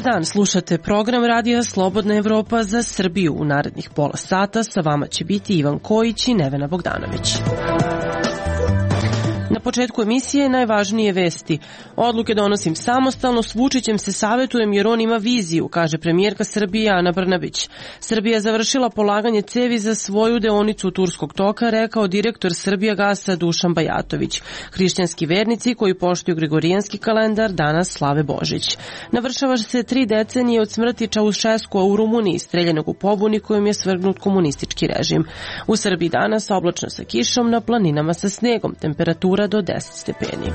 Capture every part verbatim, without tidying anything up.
dan, slušate program Radija Slobodna Evropa za Srbiju. U narednih pola sata sa vama će biti Ivan Kojić i Nevena Bogdanović. Na početku emisije najvažnije vesti. Odluke donosim samostalno, s Vučićem se savetujem jer on ima viziju, kaže premijerka Srbije Ana Brnabić. Srbija završila polaganje cevi za svoju deonicu Turskog toka, rekao direktor Srbijagasa Dušan Bajatović. Hrišćanski vernici koji poštuju gregorijanski kalendar danas slave Božić. Navršava se tri decenije od smrti Čaušeskua u Rumuniji, streljanog u pobuni kojim je svrgnut komunistički režim. U Srbiji danas oblačno sa kišom, na planinama sa snegom, temperatura do deset stepeni.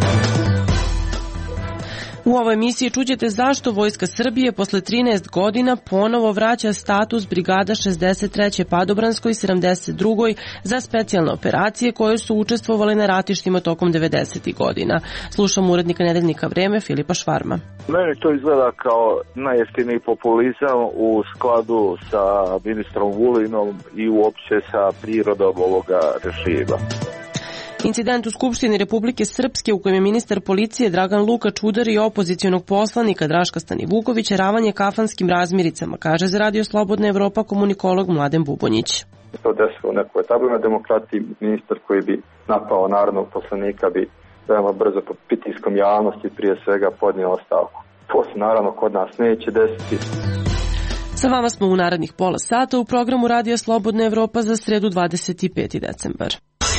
U ovoj emisiji čućete zašto Vojska Srbije posle trinaest godina ponovo vraća status Brigada šezdeset treće Padobranskoj i sedamdeset drugoj za specijalne operacije koje su učestvovali na ratištima tokom devedesetih godina. Slušamo urednika Nedeljnika Vreme Filipa Švarma. Meni to izgleda kao najjeftiniji populizam u skladu sa ministrom Vulinom i uopće sa prirodom ovoga režima. Incident u Skupštini Republike Srpske u kojem je ministar policije Dragan Lukač udario opozicionog poslanika Draška Stanivukovića ravanje kafanskim razmiricama, kaže za Radio Slobodna Evropa komunikolog Mladen Bubonjić. To desilo u nekoj etablirnoj demokratiji, ministar koji bi napao narodnog poslanika bi veoma brzo pod pritiskom javnosti prije svega podnio ostavku. To se naravno kod nas neće desiti. Sa vama smo u narednih pola sata u programu Radija Slobodna Evropa za sredu dvadeset peti decembar.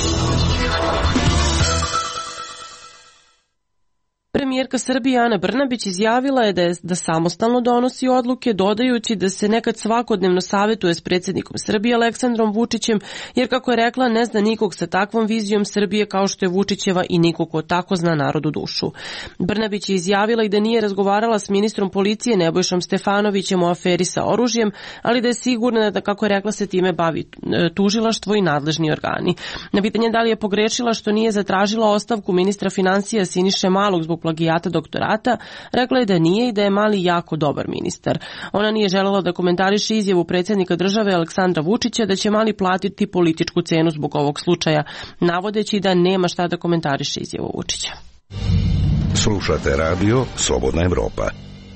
Premijerka Srbije Ana Brnabić izjavila je da, je da samostalno donosi odluke, dodajući da se nekad svakodnevno savetuje s predsjednikom Srbije Aleksandrom Vučićem, jer kako je rekla ne zna nikog sa takvom vizijom Srbije kao što je Vučićeva i nikog ko tako zna narodu dušu. Brnabić je izjavila i da nije razgovarala s ministrom policije Nebojšom Stefanovićem o aferi sa oružjem, ali da je sigurna da, kako je rekla, se time bavi tužilaštvo i nadležni organi. Na pitanje da li je pogrešila što nije zatražila ostavku ministra finansija Siniše Malog zbog plagijata doktorata, rekla je da nije i da je Mali jako dobar ministar. Ona nije želela da komentariše izjavu predsjednika države Aleksandra Vučića da će Mali platiti političku cenu zbog ovog slučaja, navodeći da nema šta da komentariše izjavu Vučića. Slušate Radio Slobodna Evropa.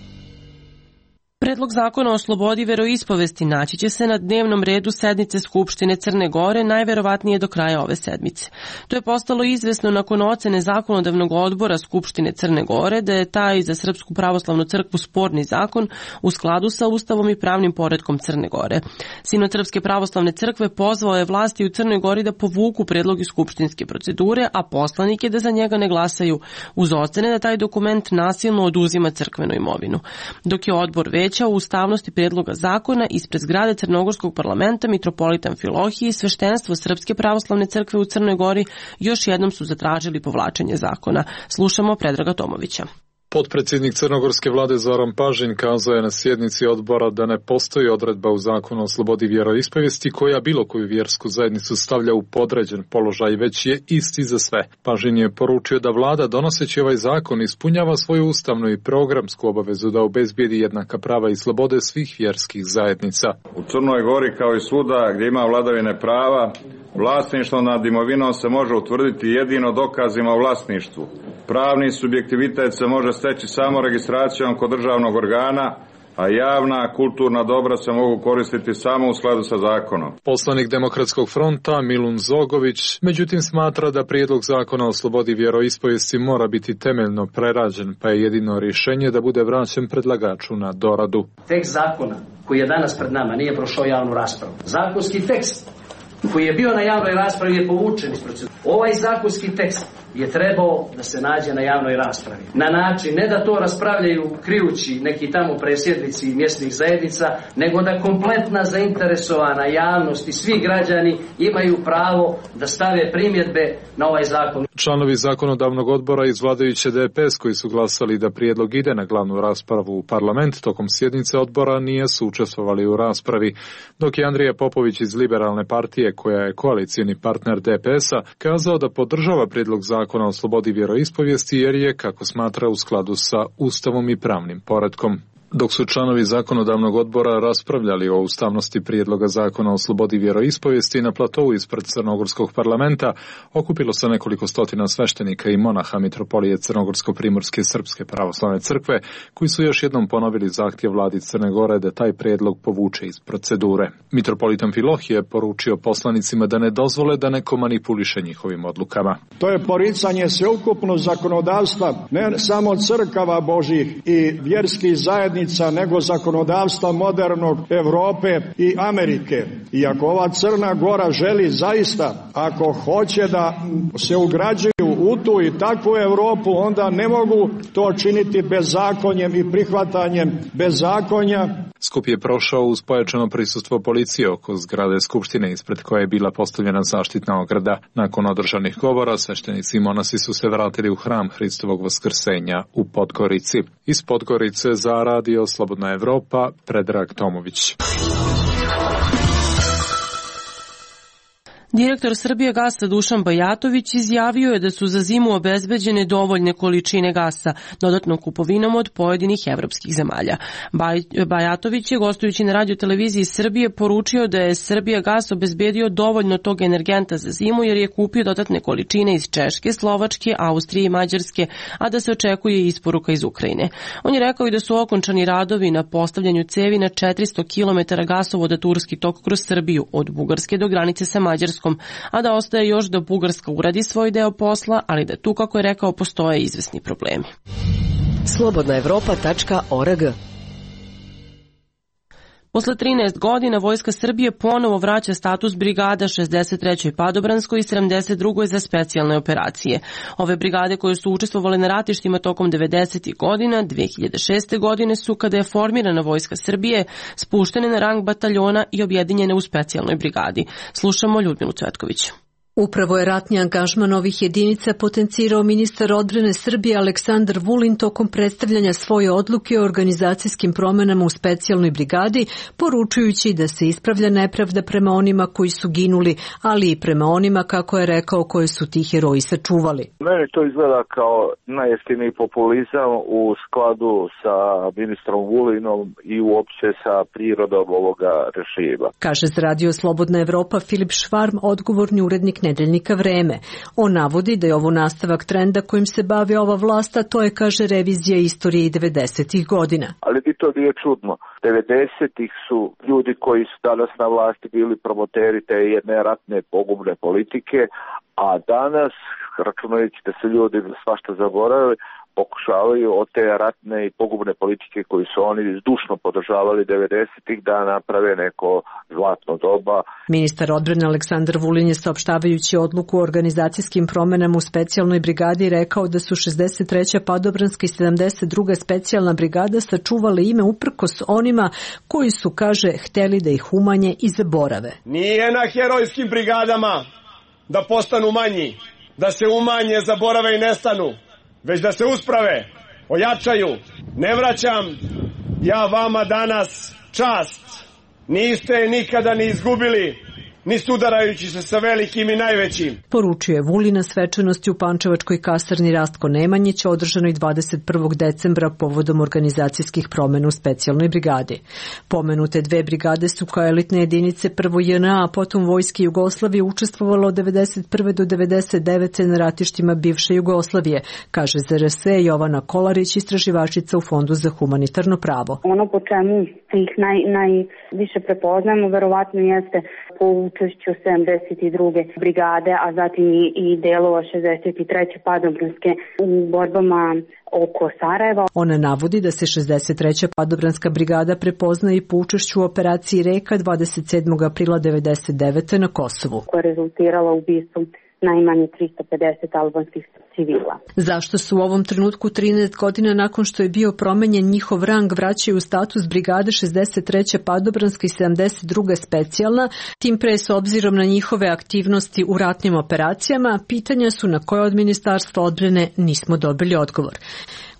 Predlog zakona o slobodi veroispovesti naći će se na dnevnom redu sednice Skupštine Crne Gore najverovatnije do kraja ove sedmice. To je postalo izvesno nakon ocene zakonodavnog odbora Skupštine Crne Gore da je taj za Srpsku pravoslavnu crkvu sporni zakon u skladu sa Ustavom i pravnim poretkom Crne Gore. Sinod Srpske pravoslavne crkve pozvao je vlasti u Crnoj Gori da povuku predlog iz skupštinske procedure, a poslanike da za njega ne glasaju, uz ocene da taj dokument nasilno oduzima crkvenu imovinu. Dok je odbor već u ustavnosti predloga zakona ispred zgrade Crnogorskog parlamenta mitropolita Amfilohije i sveštenstvo Srpske pravoslavne crkve u Crnoj Gori još jednom su zatražili povlačenje zakona. Slušamo Predraga Tomovića. Potpredsjednik crnogorske vlade Zoran Pažin kazao je na sjednici odbora da ne postoji odredba u zakonu o slobodi vjeroispovijesti koja bilo koju vjersku zajednicu stavlja u podređen položaj, već je isti za sve. Pažin je poručio da vlada donoseći ovaj zakon ispunjava svoju ustavnu i programsku obavezu da obezbijedi jednaka prava i slobode svih vjerskih zajednica. U Crnoj Gori kao i svuda gdje ima vladavine prava, vlasništvo nad imovinom se može utvrditi jedino dokazima o vlasništvu. Pravni subjektivitet se može steći samo registracijom kod državnog organa, a javna kulturna dobra se mogu koristiti samo u skladu sa zakonom. Poslanik Demokratskog fronta Milun Zogović međutim smatra da prijedlog zakona o slobodi vjeroispovijesti mora biti temeljno prerađen, pa je jedino rješenje da bude vraćen predlagaču na doradu. Tekst zakona koji je danas pred nama nije prošao javnu raspravu. Zakonski tekst koji je bio na javnoj raspravi je povučen iz procedure. Ovaj zakonski tekst je trebao da se nađe na javnoj raspravi. Na način, ne da to raspravljaju krijući neki tamo presjednici mjesnih zajednica, nego da kompletna zainteresovana javnost i svi građani imaju pravo da stave primjedbe na ovaj zakon. Članovi zakonodavnog odbora iz vladajuće D P S koji su glasali da prijedlog ide na glavnu raspravu u parlament tokom sjednice odbora nisu učestvovali u raspravi, dok je Andrija Popović iz Liberalne partije, koja je koalicijni partner D P S-a, kazao da podržava prijedlog zakona o slobodi vjeroispovijesti jer je, kako smatra, u skladu sa Ustavom i pravnim poretkom. Dok su članovi zakonodavnog odbora raspravljali o ustavnosti prijedloga zakona o slobodi vjeroispovijesti na platovu ispred Crnogorskog parlamenta, okupilo se nekoliko stotina sveštenika i monaha Mitropolije Crnogorsko-primorske srpske pravoslavne crkve, koji su još jednom ponovili zahtjev vladi Crne Gore da taj prijedlog povuče iz procedure. Mitropolit Amfilohije je poručio poslanicima da ne dozvole da neko manipuliše njihovim odlukama. To je poricanje sveukupnog zakonodavstva, ne samo crkava Božih i vjerskih zajednica, nego zakonodavstva modernog Evrope i Amerike. I ako ova Crna Gora želi zaista, ako hoće da se ugrađuju u tu i takvu Evropu, onda ne mogu to činiti bezakonjem i prihvatanjem bezakonja. Skup je prošao uz pojačano prisustvo policije oko zgrade Skupštine ispred koje je bila postavljena zaštitna ograda. Nakon održanih govora, sveštenici i monasi su se vratili u hram Hristovog vaskrsenja u Podgorici. Iz Podgorice za Radio Slobodna Evropa, Predrag Tomović. Direktor Srbijagasa Dušan Bajatović izjavio je da su za zimu obezbeđene dovoljne količine gasa dodatnom kupovinom od pojedinih evropskih zemalja. Baj, Bajatović je, gostujući na radioteleviziji Srbije, poručio da je Srbijagas obezbedio dovoljno tog energenta za zimu jer je kupio dodatne količine iz Češke, Slovačke, Austrije i Mađarske, a da se očekuje isporuka iz Ukrajine. On je rekao i da su okončani radovi na postavljanju cevi na četiristo kilometara gasovoda Turski tok kroz Srbiju od Bugarske do granice sa Mađarskom, a da ostaje još da Bugarska uradi svoj deo posla, ali da tu, kako je rekao, postoje izvesni problemi. slobodna evropa tačka org. Posle trinaest godina Vojska Srbije ponovo vraća status brigada šezdeset trećoj padobranskoj i sedamdeset drugoj za specijalne operacije. Ove brigade koje su učestvovale na ratištima tokom devedesetih godina, dve hiljade šeste. godine su, kada je formirana Vojska Srbije, spuštene na rang bataljona i objedinjene u specijalnoj brigadi. Slušamo Ljudmilu Cvetković. Upravo je ratni angažman ovih jedinica potencirao ministar odbrane Srbije Aleksandar Vulin tokom predstavljanja svoje odluke o organizacijskim promenama u specijalnoj brigadi, poručujući da se ispravlja nepravda prema onima koji su ginuli, ali i prema onima, kako je rekao, koje su ti heroji sačuvali. Meni to izgleda kao najjeftiniji populizam u skladu sa ministrom Vulinom i uopće sa prirodom ovoga režima. Kaže za Radio Slobodna Evropa Filip Švarm, odgovorni urednik nedeljnika Vreme. On navodi da je ovo nastavak trenda kojim se bavi ova vlast, a to je, kaže, revizija istorije i devedesetih godina. Ali bi to nije čudno. devedesetih su ljudi koji su danas na vlasti bili promoteri te jedne ratne pogubne politike, a danas, računajući da su ljudi svašta zaboravili, pokušavaju od te ratne i pogubne politike koju su oni zdušno podržavali devedesetih da naprave neko zlatno doba. Ministar odbrane Aleksandar Vulin je, saopštavajući odluku o organizacijskim promenama u specijalnoj brigadi, rekao da su šezdeset treća padobranska i sedamdeset druga specijalna brigada sačuvale ime uprkos onima koji su, kaže, hteli da ih umanje i zaborave. Nije na herojskim brigadama da postanu manji, da se umanje, zaborave i nestanu, već da se usprave, ojačaju. Ne vraćam ja vama danas čast. Niste je nikada ni izgubili, ni sudarajući se sa velikim i najvećim. Poručio je Vulin na svečanosti u Pančevačkoj kasarni Rastko Nemanjić, održanoj dvadeset prvog decembra povodom organizacijskih promena u specijalnoj brigadi. Pomenute dve brigade su kao elitne jedinice prvo J N A, a potom Vojske Jugoslavije učestvovalo od devedeset prve do devedeset devete na ratištima bivše Jugoslavije, kaže za R S Jovana Kolarić, istraživačica u Fondu za humanitarno pravo. Ono po čemu ih naj, najviše prepoznajemo verovatno jeste po učešću sedamdeset druge brigade, a zatim i, i delova šezdeset treće padobranske u borbama oko Sarajeva. Ona navodi da se šezdeset treća padobranska brigada prepoznaje i po učešću u operaciji Reka dvadeset sedmog aprila devedeset devete na Kosovu, koja je rezultirala ubistvom najmanje tristo pedeset albanskih civila. Zašto su u ovom trenutku trinaest godina nakon što je bio promenjen njihov rang vraćaju status brigade šezdeset treća padobranska i sedamdeset druga specijalna, tim pre s obzirom na njihove aktivnosti u ratnim operacijama, pitanja su na koje od Ministarstva odbrane nismo dobili odgovor.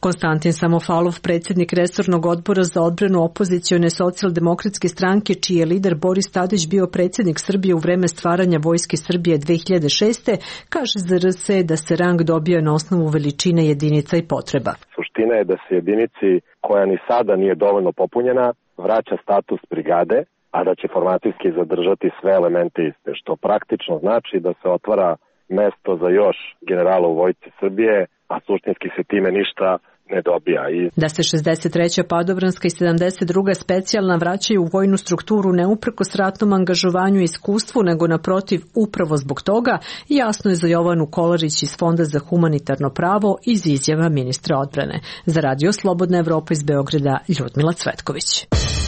Konstantin Samofalov, predsjednik resornog odbora za odbranu opozicione socijaldemokratske stranke, čiji je lider Boris Tadić bio predsjednik Srbije u vreme stvaranja Vojske Srbije dve hiljade šeste. kaže za R S da se rang dobija na osnovu veličine jedinica i potreba. Suština je da se jedinici koja ni sada nije dovoljno popunjena vraća status brigade, a da će formacijski zadržati sve elemente iste, što praktično znači da se otvara mesto za još generala u Vojsci Srbije, a suštinski se time ništa ne dobija. I... Da se šezdeset treća padobranska i sedamdeset druga specijalna vraćaju u vojnu strukturu ne uprkos ratnom angažovanju i iskustvu, nego naprotiv upravo zbog toga, jasno je za Jovanu Kolarić iz Fonda za humanitarno pravo iz izjava ministra odbrane. Za Radio Slobodna Evropa iz Beograda, Ljudmila Cvetković.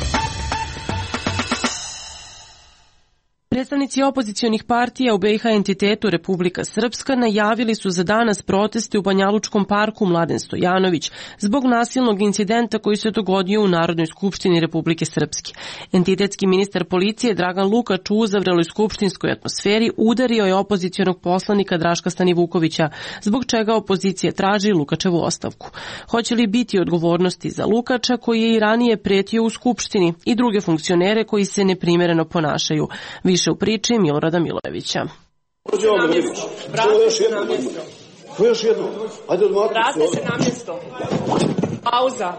Predstavnici opozicionih partija u B i H entitetu Republika Srpska najavili su za danas proteste u Banjalučkom parku Mladen Stojanović zbog nasilnog incidenta koji se dogodio u Narodnoj skupštini Republike Srpske. Entitetski ministar policije Dragan Lukač u uzavreloj skupštinskoj atmosferi udario je opozicionog poslanika Draška Stanivukovića, zbog čega opozicija traži Lukačevu ostavku. Hoće li biti odgovornosti za Lukača, koji je i ranije pretio u skupštini, i druge funkcionere koji se neprimereno ponašaju? Više u priči Milorada Milojevića. Vrate se na mjesto. Još jedno. Ajde odmah. Vrate se na mjesto. Pauza.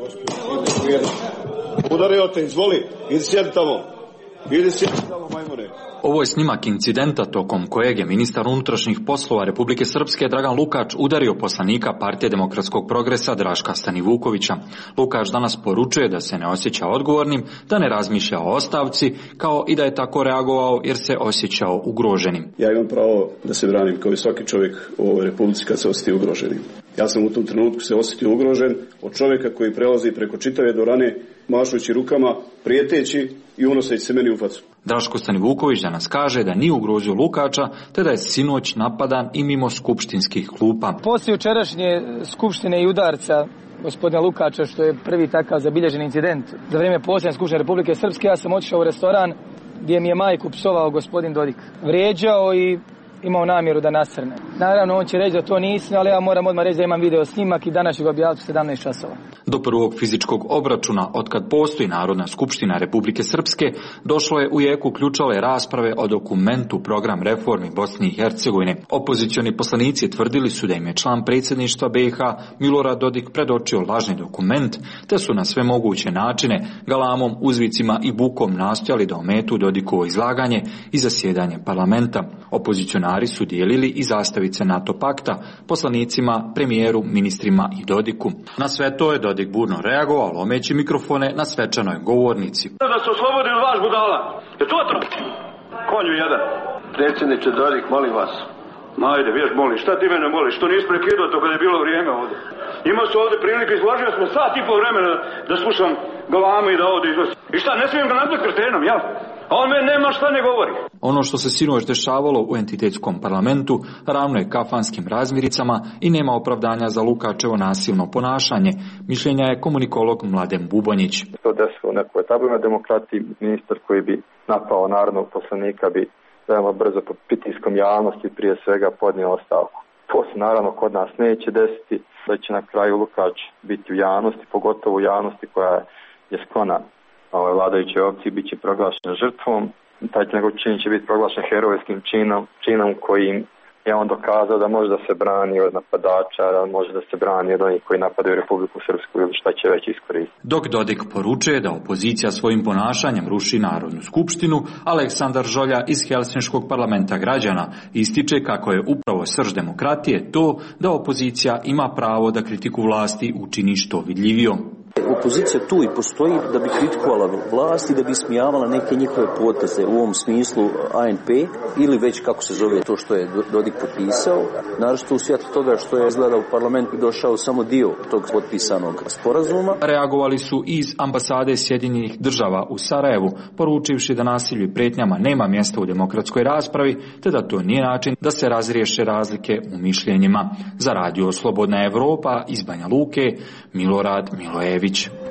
Udario te, izvoli. Idi sjedi tamo. Idi sjedi tamo, majmune. Ovo je snimak incidenta tokom kojeg je ministar unutrašnjih poslova Republike Srpske Dragan Lukač udario poslanika Partije demokratskog progresa Draška Stanivukovića. Lukač danas poručuje da se ne osjeća odgovornim, da ne razmišlja o ostavci, kao i da je tako reagovao jer se osjećao ugroženim. Ja imam pravo da se branim kao i svaki čovjek u ovoj Republici kad se osjeti ugroženim. Ja sam u tom trenutku se osjetio ugrožen od čovjeka koji prelazi preko čitave dvorane mašujući rukama, prijeteći i unoseći se meni u facu. Draško Stanivuković danas kaže da nije ugrozio Lukača, te da je sinoć napadan i mimo skupštinskih klupa. Poslije jučerašnje skupštine i udarca gospodina Lukača, što je prvi takav zabilježen incident za vrijeme posljednje skupštine Republike Srpske, ja sam otišao u restoran gdje mi je majku psovao gospodin Dodik. Vrijeđao i imao namjeru da nasrne. Naravno, on će reći da to nisam, ali ja moram odmah reći da imam video snimak i danas ću ga objaviti u sedamnaest časova. Do prvog fizičkog obračuna, otkad postoji Narodna skupština Republike Srpske, došlo je u jeku ključale rasprave o dokumentu Program reformi Bosne i Hercegovine. Opozicioni poslanici tvrdili su da im je član predsjedništva B i H Milorad Dodik predočio lažni dokument, te su na sve moguće načine galamom, uzvicima i bukom nastojali da ometu Dodikovo izlaganje i zasjedanje parlamenta. Opozicionari su dijelili i zastavice NATO pakta poslanicima, premijeru, ministrima i Dodiku. Na sve to je Dodik burno reagovao, lomeći mikrofone na svečanoj govornici. Da se oslobodi od vas, budala. Je to to? Konju jedan. Predsjedniče Dodik, molim vas. Majde, vješ, molim. Šta ti mene moliš? Što nisi prekidao to kada je bilo vrijeme ovdje? Imao su ovdje prilike, izložio smo sat i pol vremena da slušam galame i da ovdje izložim. I šta, ne smijem ga nadati krtenom, jel? A on meni nema šta ne govori. Ono što se sinoć dešavalo u entitetskom parlamentu ravno je kafanskim razmiricama i nema opravdanja za Lukačevo nasilno ponašanje, mišljenja je komunikolog Mladen Bubonjić. To desilo u nekoj etablnoj demokratiji, ministar koji bi napao narodnog poslanika bi veoma brzo pod pritiskom javnosti prije svega podnio ostavku. To se naravno kod nas neće desiti, da će na kraju Lukač biti u javnosti, pogotovo u javnosti koja je sklona ovoj vladajućoj opciji, bit će proglašena žrtvom. Taj njegov čin će biti proglašen herojskim činom, činom kojim je on dokazao da može da se brani od napadača, da može da se brani od onih koji napadaju Republiku Srpsku ili šta će već iskoristiti. Dok Dodik poručuje da opozicija svojim ponašanjem ruši Narodnu skupštinu, Aleksandar Žolja iz Helsinškog parlamenta građana ističe kako je upravo srž demokratije to da opozicija ima pravo da kritiku vlasti učini što vidljivijom. Opozicija tu i postoji da bi kritikovala vlast i da bi smijavala neke njihove poteze, u ovom smislu A N P ili već kako se zove to što je Dodik potpisao, naročito u svjetlu toga što je izgleda u parlamentu došao samo dio tog potpisanog sporazuma. Reagovali su iz ambasade Sjedinjenih država u Sarajevu, poručivši da nasilju i pretnjama nema mjesta u demokratskoj raspravi, te da to nije način da se razriješe razlike u mišljenjima. Za Radio Slobodna Evropa iz Banja Luke, Milorad Milojević.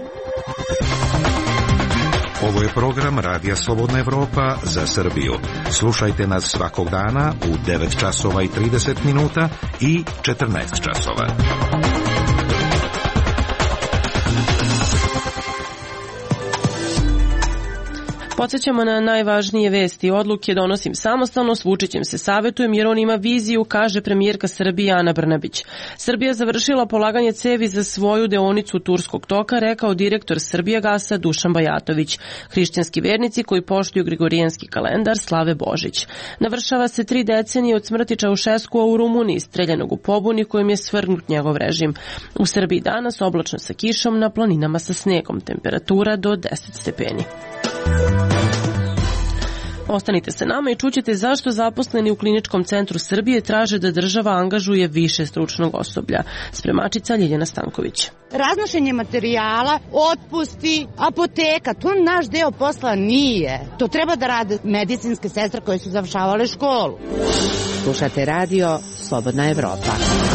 Ovo je program Radija Slobodna Evropa za Srbiju. Slušajte nas svakog dana u devet časova i trideset minuta i četrnaest časova. Podsjećamo na najvažnije vesti i odluke. Donosim samostalno, s Vučićem se savjetujem jer on ima viziju, kaže premijerka Srbije Ana Brnabić. Srbija završila polaganje cevi za svoju deonicu Turskog toka, rekao direktor Srbijagasa Dušan Bajatović. Hrišćanski vernici koji poštuju gregorijanski kalendar slave Božić. Navršava se tri decenije od smrti Čaušeskua u Rumuniji, streljanog u pobuni kojim je svrgnut njegov režim. U Srbiji danas oblačno sa kišom, na planinama sa snegom, temperatura do deset stepeni. Ostanite sa nama i čućete zašto zaposleni u Kliničkom centru Srbije traže da država angažuje više stručnog osoblja. Spremačica Ljiljana Stanković. Raznošenje materijala, otpusti, apoteka, to naš deo posla nije. To treba da rade medicinske sestre koje su završavale školu. Slušate radio Slobodna Evropa.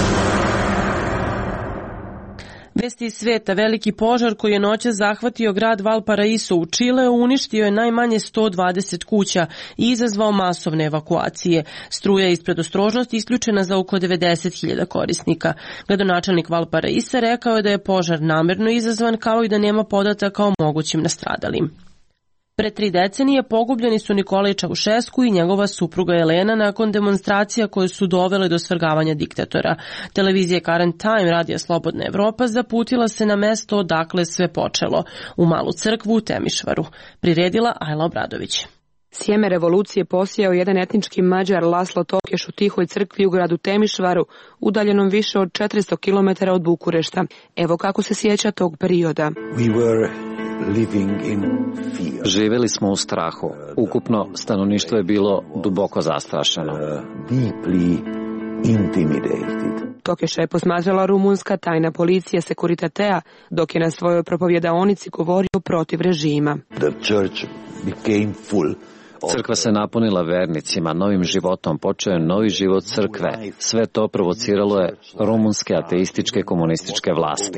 Vesti iz sveta. Veliki požar koji je noćas zahvatio grad Valparaiso u Čileu uništio je najmanje sto dvadeset kuća i izazvao masovne evakuacije. Struja je iz predostrožnosti isključena za oko devedeset hiljada korisnika. Gradonačelnik Valparaisa rekao je da je požar namerno izazvan, kao i da nema podataka o mogućim nastradalim. Pre tri decenije pogubljeni su Nikolaj Čaušesku i njegova supruga Elena nakon demonstracija koje su dovele do svrgavanja diktatora. Televizija Current Time, radija Slobodna Evropa, zaputila se na mesto odakle sve počelo, u malu crkvu u Temišvaru. Priredila Ajla Obradović. Sjeme revolucije posijao jedan etnički Mađar Laslo Tokeš u tihoj crkvi u gradu Temišvaru, udaljenom više od četiristo kilometara od Bukurešta. Evo kako se sjeća tog perioda. We were living in fear. Živjeli smo u strahu. Ukupno stanovništvo je bilo duboko zastrašeno. Deeply intimidated. Tokeša je posmatrala rumunska tajna policija Securitatea, dok je na svojoj propovjedaonici govorio protiv režima. The church became full. Crkva se napunila vernicima, novim životom počeo je novi život crkve. Sve to provociralo je rumunske ateističke komunističke vlasti.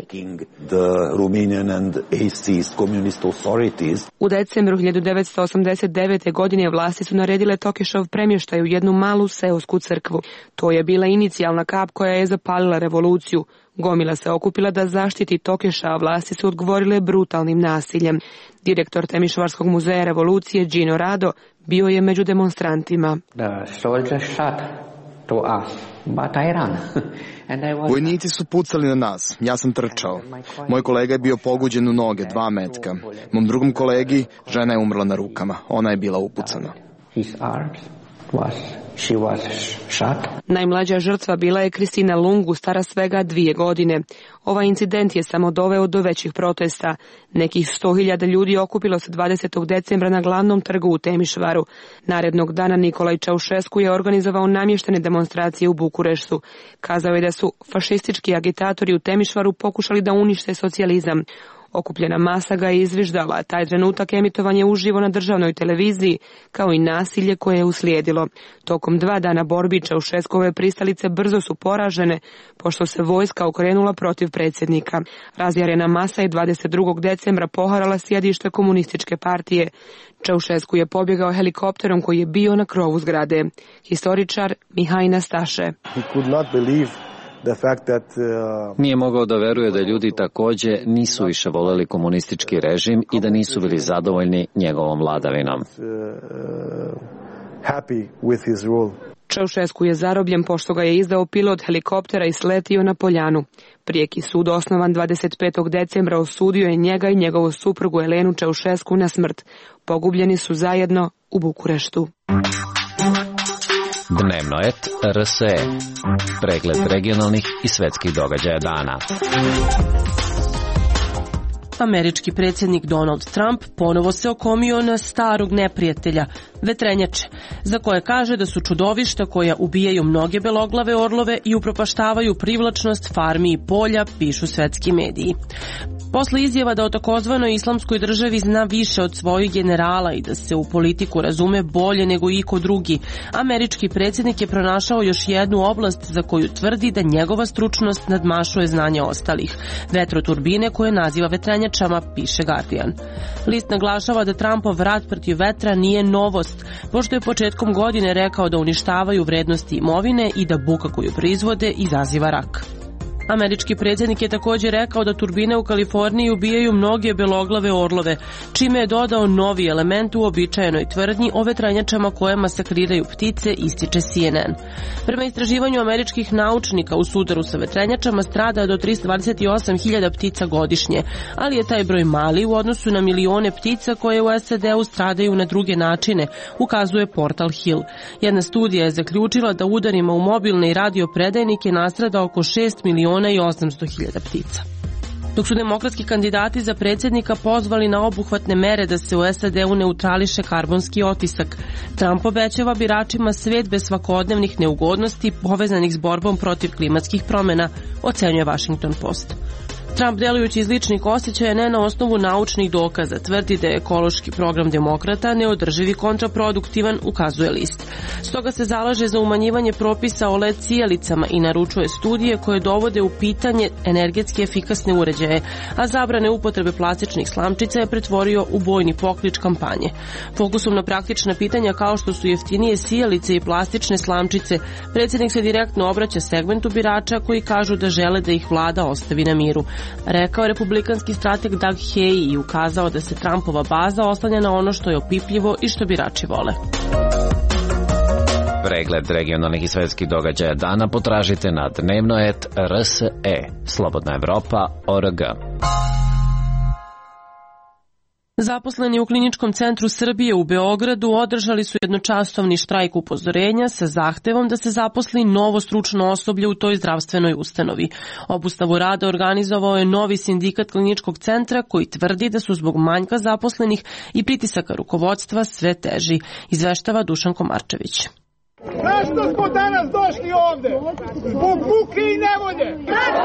U decembru hiljadu devetsto osamdeset devete. godine vlasti su naredile Tokešov premještaj u jednu malu seosku crkvu. To je bila inicijalna kap koja je zapalila revoluciju. Gomila se okupila da zaštiti Tokeša, a vlasti su odgovorile brutalnim nasiljem. Direktor Temišvarskog muzeja revolucije Gino Rado bio je među demonstrantima. Vojnici su pucali na nas, ja sam trčao. Moj kolega je bio pogođen u noge, dva metka. Mom drugom kolegi žena je umrla na rukama, ona je bila upucana. She was shot. Najmlađa žrtva bila je Kristina Lungu, stara svega dvije godine. Ovaj incident je samo doveo do većih protesta. Nekih sto hiljada ljudi okupilo se dvadesetog decembra na glavnom trgu u Temišvaru. Narednog dana Nikolaj Čaušesku je organizovao namještene demonstracije u Bukureštu. Kazao je da su fašistički agitatori u Temišvaru pokušali da unište socijalizam. Okupljena masa ga je izviždala, taj trenutak emitovanje uživo na državnoj televiziji, kao i nasilje koje je uslijedilo. Tokom dva dana borbi Čaušeskove pristalice brzo su poražene, pošto se vojska okrenula protiv predsjednika. Razjarena masa je dvadeset drugog decembra poharala sjedište komunističke partije. Čaušesku je pobjegao helikopterom koji je bio na krovu zgrade. Historičar Mihaj Nastaše. He could not believe Nije mogao da veruje da ljudi takođe nisu više voleli komunistički režim i da nisu bili zadovoljni njegovom vladavinom. Čaušesku je zarobljen pošto ga je izdao pilot helikoptera i sletio na poljanu. Prijeki sud osnovan dvadeset petog decembra osudio je njega i njegovu suprugu Elenu Čaušesku na smrt. Pogubljeni su zajedno u Bukureštu. Dnevnoet R S E. Pregled regionalnih i svetskih događaja dana. Američki predsjednik Donald Trump ponovo se okomio na starog neprijatelja, vetrenjače, za koje kaže da su čudovišta koja ubijaju mnoge beloglave orlove i upropaštavaju privlačnost farmi i polja, pišu svetski mediji. Posle izjava da o takozvanoj islamskoj državi zna više od svojih generala i da se u politiku razume bolje nego iko drugi, američki predsjednik je pronašao još jednu oblast za koju tvrdi da njegova stručnost nadmašuje znanje ostalih. Vetroturbine koje naziva vetrenjačama, piše Guardian. List naglašava da Trumpov rat protiv vetra nije novost, pošto je početkom godine rekao da uništavaju vrednosti imovine i da buka koju proizvode izaziva rak. Američki predsjednik je također rekao da turbine u Kaliforniji ubijaju mnoge beloglave orlove, čime je dodao novi element u običajenoj tvrdnji o vetranjačama koje masakriraju ptice, ističe C N N. Prema istraživanju američkih naučnika u sudaru sa vetranjačama strada do trista dvadeset osam hiljada ptica godišnje, ali je taj broj mali u odnosu na milione ptica koje u S A D-u stradaju na druge načine, ukazuje portal Hill. Jedna studija je zaključila da udarima u mobilne i radio predajnike nastrada oko šest miliona i osamsto hiljada ptica. Dok su demokratski kandidati za predsjednika pozvali na obuhvatne mere da se u S A D-u neutrališe karbonski otisak, Trump obećava biračima svet bez svakodnevnih neugodnosti povezanih s borbom protiv klimatskih promjena, ocenjuje Washington Post. Trump, delujući iz ličnih osjećaja ne na osnovu naučnih dokaza, tvrdi da je ekološki program demokrata neodrživ i kontraproduktivan, ukazuje list. Stoga se zalaže za umanjivanje propisa o L E D sjelicama i naručuje studije koje dovode u pitanje energetski efikasne uređaje, a zabrane upotrebe plastičnih slamčica je pretvorio u bojni poklič kampanje. Fokusom na praktična pitanja kao što su jeftinije sjelice i plastične slamčice, predsjednik se direktno obraća segmentu birača koji kažu da žele da ih vlada ostavi na miru. Rekao je republikanski strateg Doug Hay i ukazao da se Trumpova baza oslanja na ono što je opipljivo i što birači vole. Pregled regionalnih i svetskih događaja dana potražite na dnevnoet R S E, Slobodna Evropa, O R G. Zaposleni u Kliničkom centru Srbije u Beogradu održali su jednočasovni štrajk upozorenja sa zahtevom da se zaposli novo stručno osoblje u toj zdravstvenoj ustanovi. Obustavu rada organizovao je novi sindikat Kliničkog centra koji tvrdi da su zbog manjka zaposlenih i pritisaka rukovodstva sve teži, izveštava Dušan Komarčević. Zašto smo danas došli ovde? Zbog muke i nevolje!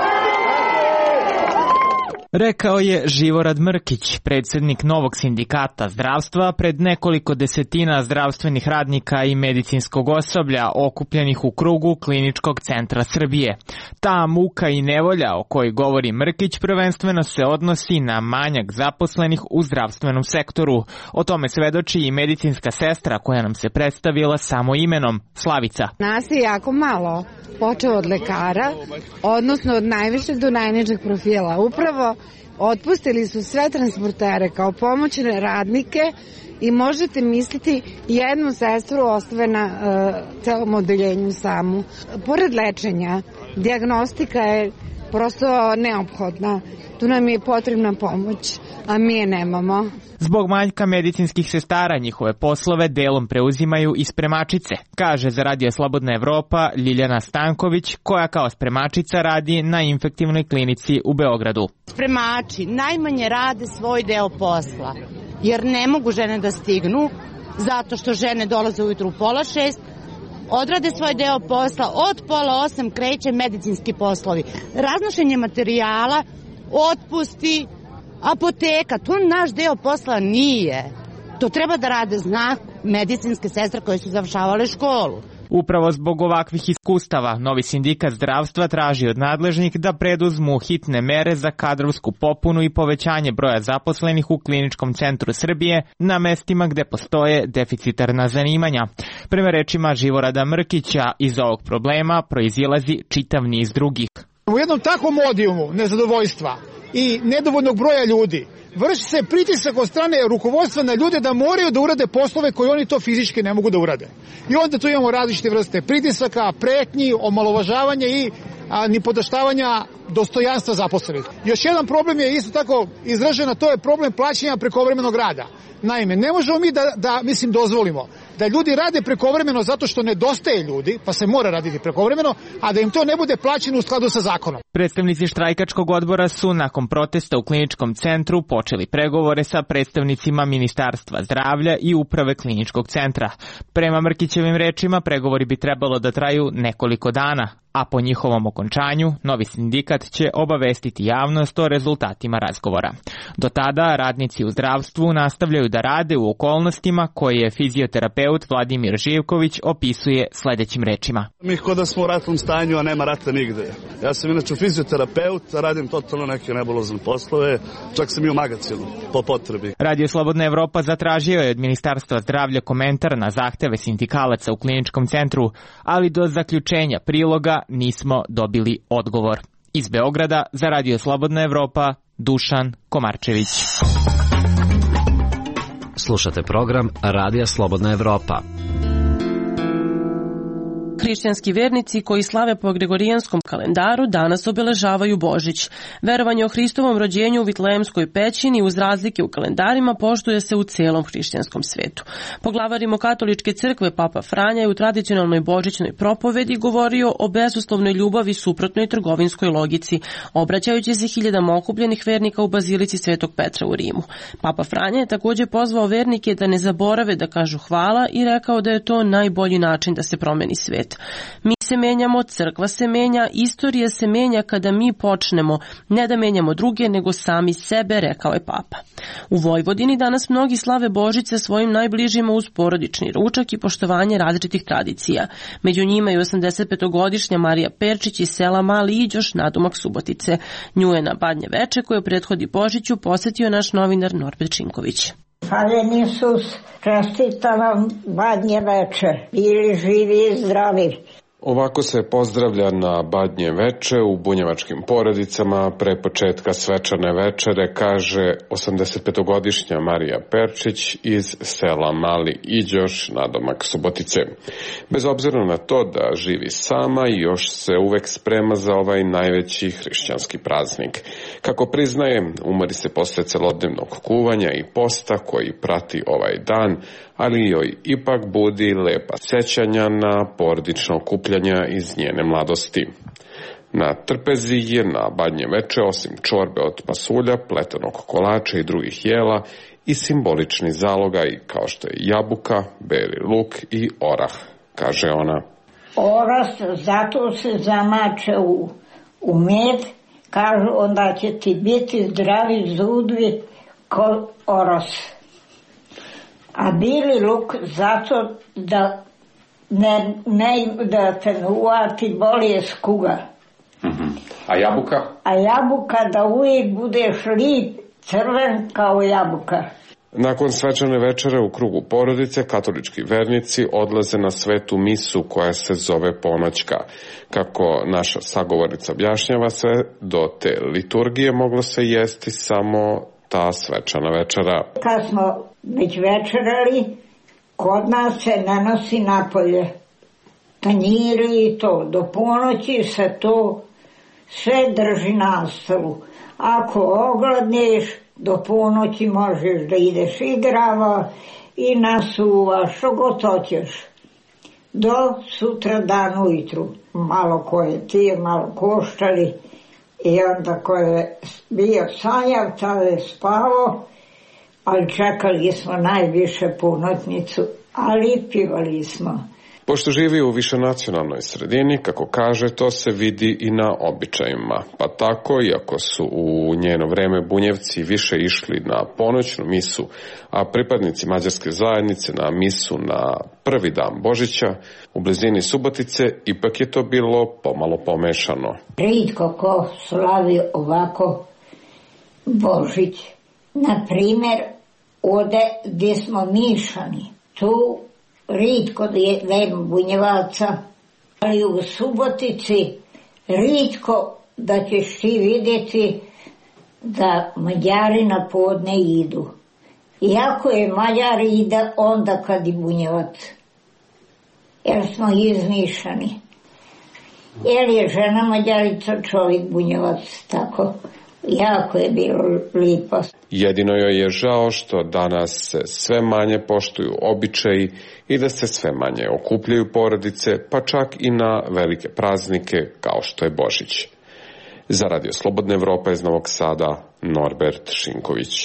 Rekao je Živorad Mrkić, predsjednik novog sindikata zdravstva, pred nekoliko desetina zdravstvenih radnika i medicinskog osoblja okupljenih u krugu Kliničkog centra Srbije. Ta muka i nevolja o kojoj govori Mrkić prvenstveno se odnosi na manjak zaposlenih u zdravstvenom sektoru. O tome svedoči i medicinska sestra koja nam se predstavila samo imenom, Slavica. Nas je jako malo, počeo od lekara, odnosno od najvišeg do najnižeg profila. Upravo otpustili su sve transportere kao pomoćne radnike i možete misliti jednu sestru ostave na uh, celom odeljenju samu. Pored lečenja, dijagnostika je prosto neophodna. Tu nam je potrebna pomoć, a mi je nemamo. Zbog manjka medicinskih sestara njihove poslove delom preuzimaju i spremačice, kaže za Radio Slobodna Evropa Ljiljana Stanković, koja kao spremačica radi na infektivnoj klinici u Beogradu. Spremači najmanje rade svoj deo posla, jer ne mogu žene da stignu, zato što žene dolaze ujutru u pola šest, odrade svoj deo posla, od pola osam kreće medicinski poslovi. Raznošenje materijala, otpusti, apoteka, to naš deo posla nije. To treba da rade, zna, medicinske sestre koje su završavale školu. Upravo zbog ovakvih iskustava, novi sindikat zdravstva traži od nadležnih da preduzmu hitne mere za kadrovsku popunu i povećanje broja zaposlenih u Kliničkom centru Srbije na mestima gde postoje deficitarna zanimanja. Prema rečima Živorada Mrkića, iz ovog problema proizilazi čitav niz drugih. U jednom takvom odijumu nezadovoljstva i nedovoljnog broja ljudi vrši se pritisak od strane rukovodstva na ljude da moraju da urade poslove koje oni to fizički ne mogu da urade. I onda tu imamo različite vrste pritisaka, pretnji, omalovažavanja i a, nipodaštavanja dostojanstva zaposlenih. Još jedan problem je isto tako izražen, a to je problem plaćanja prekovremenog rada. Naime, ne možemo mi da, da mislim, dozvolimo da ljudi rade prekovremeno zato što nedostaje ljudi, pa se mora raditi prekovremeno, a da im to ne bude plaćeno u skladu sa zakonom. Predstavnici štrajkačkog odbora su nakon protesta u Kliničkom centru počeli pregovore sa predstavnicima Ministarstva zdravlja i uprave Kliničkog centra. Prema Mrkićevim rečima, pregovori bi trebalo da traju nekoliko dana, a po njihovom okončanju novi sindikat će obavestiti javnost o rezultatima razgovora. Do tada radnici u zdravstvu nastavljaju da rade u okolnostima koje je fizioterapeut Vladimir Živković opisuje sledećim rečima. Mi kod da smo u ratnom stanju, a nema rata nigde. Ja sam inače fizioterapeut, radim totalno neke nebulozne poslove, čak sam i u magazinu, po potrebi. Radio Slobodna Evropa zatražio je od Ministarstva zdravlja komentar na zahteve sindikalaca u Kliničkom centru, ali do zaključenja priloga nismo dobili odgovor. Iz Beograda za Radio Slobodna Evropa, Dušan Komarčević. Slušate program Radija Slobodna Evropa. Hrišćanski vernici koji slave po gregorijanskom kalendaru danas obeležavaju Božić. Verovanje o Hristovom rođenju u Vitlejemskoj pećini uz razlike u kalendarima poštuje se u celom hrišćanskom svetu. Poglavar Rimokatoličke crkve Papa Franja je u tradicionalnoj božićnoj propovedi govorio o bezuslovnoj ljubavi suprotnoj trgovinskoj logici, obraćajući se hiljadama okupljenih vernika u bazilici Svetog Petra u Rimu. Papa Franja je također pozvao vernike da ne zaborave da kažu hvala i rekao da je to najbolji način da se promeni svet. Mi se menjamo, crkva se menja, istorija se menja kada mi počnemo, ne da menjamo druge, nego sami sebe, rekao je Papa. U Vojvodini danas mnogi slave Božić sa svojim najbližima uz porodični ručak i poštovanje različitih tradicija. Među njima je osamdesetpetogodišnja Marija Perčić iz sela Mali Iđoš, nadomak Subotice. Nju je na Badnje veče koje prethodi Božiću posetio naš novinar Norbert Činković. Hvaljen Isus, čestitam vam Badnje veče, bili živi i zdravi. Ovako se pozdravlja na Badnje veče u bunjevačkim porodicama pre početka svečane večere, kaže osamdesetpetogodišnja Marija Perčić iz sela Mali Iđoš, nadomak Subotice. Bez obzira na to da živi sama, još se uvek sprema za ovaj najveći hrišćanski praznik. Kako priznaje, umori se posle celodnevnog kuvanja i posta koji prati ovaj dan, ali joj ipak budi lepa sećanja na porodično okupljanja iz njene mladosti. Na trpezi je na Badnje veče, osim čorbe od pasulja, pletenog kolača i drugih jela, i simbolični zalogaj kao što je jabuka, beli luk i orah, kaže ona. Orah zato se zamače u, u med, kažu onda će ti biti zdravi zubi ko oros. A bili luk zato da ne, ne da te ne uvati bolje skuga. Mm-hmm. A jabuka? A jabuka da uvijek budeš lip, crven kao jabuka. Nakon svečane večere u krugu porodice, katolički vernici odlaze na svetu misu koja se zove ponoćka. Kako naša sagovornica objašnjava, sve do te liturgije moglo se jesti samo ta svečana večera. Kad smo već večerali, kod nas se nanosi napolje. Tanjiri i to. Do ponoći se to sve drži na stolu. Ako ogladneš, do ponoći možeš da ideš igrava i nasuvaš što god hoćeš. Do sutra dan ujutru. Malo ko je ti, malo koštali. I onda ko je bio sanjav, tada je spavao, ali čekali smo najviše punotnicu, ali pivali smo. Pošto živi u višenacionalnoj sredini, kako kaže, to se vidi i na običajima. Pa tako, iako su u njeno vreme Bunjevci više išli na ponoćnu misu, a pripadnici mađarske zajednice na misu na prvi dan Božića, u blizini Subotice, ipak je to bilo pomalo pomešano. Ritko ko slavi ovako Božić. Naprimjer, ovde gdje smo mišani, tu ritko je nema Bunjevaca, ali u Subotici ritko da ćeš ti vidjeti da Mađari na podne idu. Iako je Mađar ide onda kad i Bunjevac, jer smo izmišani. Jer je žena Mađarica, čovjek Bunjevac, tako. Jako je bilo lipo. Jedino joj je žao što danas se sve manje poštuju običaji i da se sve manje okupljaju porodice, pa čak i na velike praznike kao što je Božić. Za Radio Slobodna Evropa iz Novog Sada, Norbert Šinković.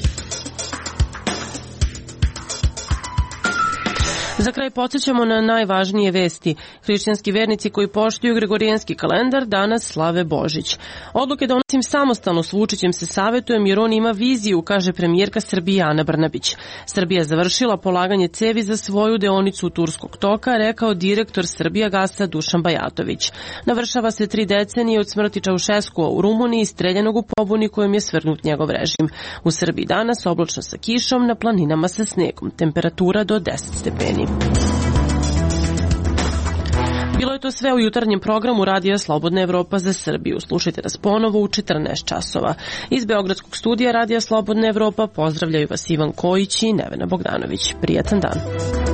Za kraj podsjećamo na najvažnije vesti. Hrišćanski vernici koji poštuju gregorijanski kalendar danas slave Božić. Odluke donosim samostalno, s Vučićem se savjetujem jer on ima viziju, kaže premijerka Srbije Ana Brnabić. Srbija je završila polaganje cevi za svoju deonicu Turskog toka, rekao direktor Srbijagasa Dušan Bajatović. Navršava se tri decenije od smrti Čaušeskua u Rumuniji, streljanog u pobuni kojom je svrgnut njegov režim. U Srbiji danas oblačno sa kišom, na planinama sa snegom. Temperatura do deset stepeni. Bilo je to sve u jutarnjem programu Radija Slobodna Evropa za Srbiju. Slušajte nas ponovo u četrnaest časova. Iz Beogradskog studija Radija Slobodna Evropa pozdravljaju vas Ivan Kojić i Nevena Bogdanović. Prijatan dan.